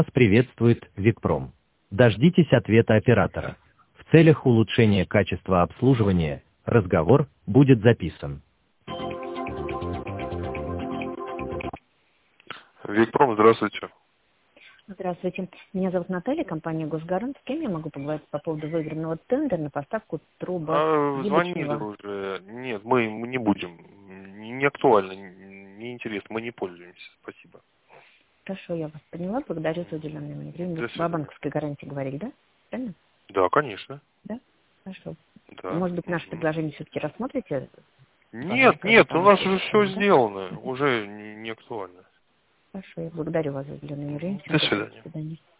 Вас приветствует Викпром. Дождитесь ответа оператора. В целях улучшения качества обслуживания разговор будет записан. Викпром, здравствуйте. Здравствуйте. Меня зовут Наталья, компания «Госгарант». С кем я могу поговорить по поводу выигранного тендера на поставку Звонили трубогибочного? уже. Нет, мы не будем. Не актуально, не интересно, мы не пользуемся. Спасибо. Хорошо, я вас поняла. Благодарю за уделенное мне время. До Вы о свидания. банковской гарантии говорили, да? Правильно? Да, конечно. Да? Хорошо. Да. Может быть, наше предложение все-таки рассмотрите? Пожалуйста, Нет, скажите, нет, у оно нас все уже все устроит, да? сделано. Уже не актуально. Хорошо, я благодарю вас за уделенное время. Всего До доброго. До свидания. свидания.